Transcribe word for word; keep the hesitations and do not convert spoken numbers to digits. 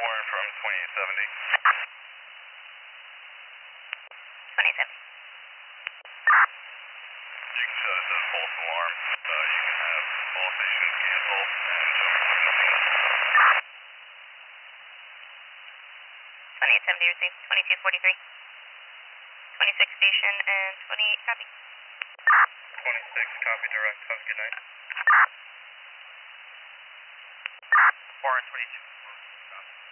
Warren from twenty seventy. twenty seventy. You can set us a false alarm. Uh, you can have all stations cancel and jump to the scene. twenty-eight seventy received. twenty-two forty-three. twenty-six station and twenty-eight copy. twenty-six copy direct. Have a good night. Warren twenty-two. Copy.